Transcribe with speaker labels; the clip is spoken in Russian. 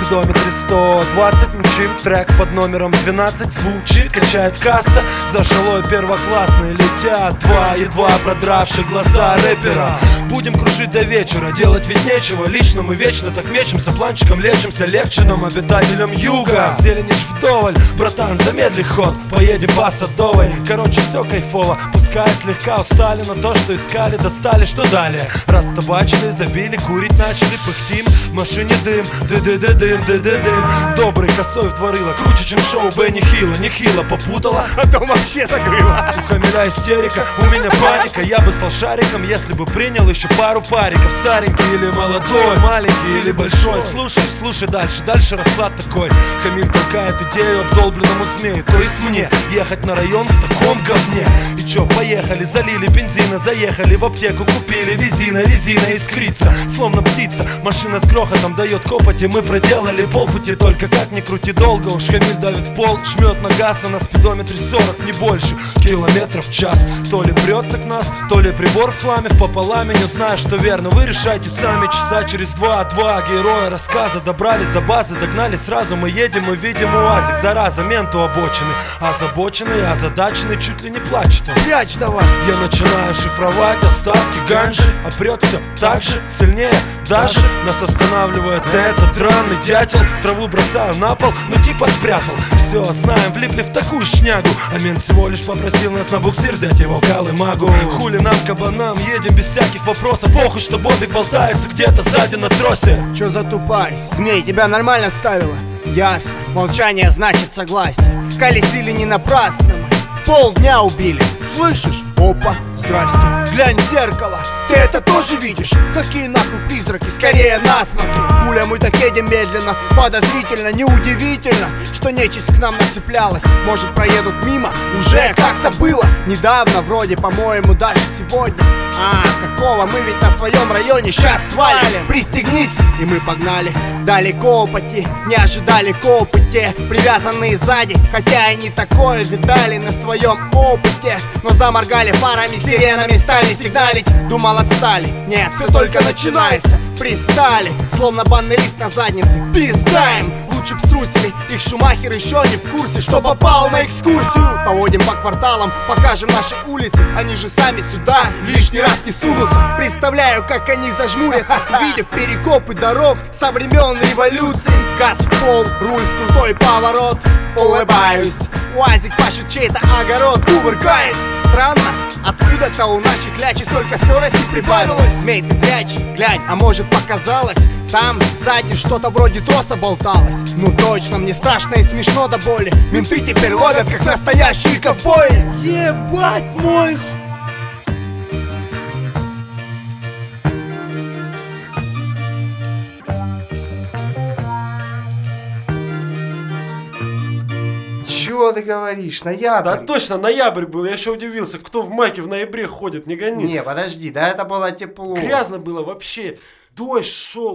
Speaker 1: спидометре 120 мчим. Трек под номером 12 звучит, качает каста. За шалой первоклассные летят два едва продравших глаза рэпера. Будем кружить до вечера, делать ведь нечего. Лично мы вечно так мечемся, планчиком лечимся. Легче нам, обитателям юга. Зелени ж вдоволь, братан, замедли ход. Поедем по Садовой, короче все кайфово. Пускай слегка устали, но то, что искали, достали. Что далее? Растабачили, забили, курить начали. Пыхтим, в машине дым, ды-ды-ды-дым. Добрый косой втворила, круче, чем шоу Бенни Хилла. Нехило попутала,
Speaker 2: а то вообще закрыла.
Speaker 1: У Хамиля истерика, у меня паника. Я бы стал шариком, если бы принял еще пару париков. Старенький или молодой, маленький или большой. Слушай дальше, дальше расклад такой. Хамиль толкает идею обдолбленному змею, то есть мне ехать на район в таком говне. И чё, поехали, залили бензина, заехали в аптеку, купили резина искрится, словно птица. Машина с грохотом дает копоти, мы проделали полпути. Только как ни крути долго, уж Хамиль давит в пол, жмет на газ, а на спидометре 40, не больше километров в час. То ли прет так нас, то ли прибор в хламе впополам. Не знаю, что верно, вы решайте сами. Часа через два героя рассказа добрались до базы, догнали сразу. Мы едем и видим УАЗик, зараза, менту обочины. Озабоченный, озадаченный, чуть ли не плачет он.
Speaker 2: Прячь давай.
Speaker 1: Я начинаю шифровать остатки ганжи, а прет все так же, сильнее даже. Нас останавливает этот драный дятел. Траву бросаю на пол, ну типа спрятал. Все знаем, влипли в такую шнягу. А мент всего лишь попросил нас на буксир взять его колымагу. Хули нам, кабанам, едем без всяких вопросов. Похуй, что Бобик болтается где-то сзади на тросе.
Speaker 2: Чё за тупарь? Змей тебя нормально ставила? Ясно, молчание значит согласие. Колесили не напрасно мы, полдня убили. Слышишь? Опа, здрасте, глянь в зеркало. Ты это тоже видишь? Какие нахуй призраки, скорее насморки. Гуля, мы так едем медленно, подозрительно. Неудивительно, что нечисть к нам нацеплялась. Может, проедут мимо? Уже как-то было недавно, вроде, по-моему, даже сегодня. Какого? Мы ведь на своем районе сейчас свалим. Пристегнись, и мы погнали. Далеко пути, не ожидали копоти. Привязанные сзади, хотя и не такое видали на своем опыте. Но заморгали фарами, сиренами, стали сигналить. Думал, отстали, нет, все только начинается. Пристали, словно банный лист на заднице. Пиздаем, лучше б струсили. Их Шумахер еще не в курсе, что попал на экскурсию. Поводим по кварталам, покажем наши улицы. Они же сами сюда лишний раз не сунутся. Представляю, как они зажмурятся, видев перекопы дорог со времен революции. Газ в пол, руль в крутой поворот. Улыбаюсь, УАЗик пашет чей-то огород. Кувыркаясь, странно, откуда-то у нашей клячи столько скорости прибавилось. Змей, ты зрячий, глянь, а может показалось? Там сзади что-то вроде троса болталось. Ну точно, мне страшно и смешно до боли. Менты теперь ловят, как настоящие ковбои.
Speaker 1: Ебать мой
Speaker 2: Чего ты говоришь? Ноябрь?
Speaker 3: Да точно, ноябрь был, я еще удивился, кто в майке в ноябре ходит, не гони.
Speaker 2: Не, подожди, да это было тепло.
Speaker 3: Грязно было вообще, дождь шел.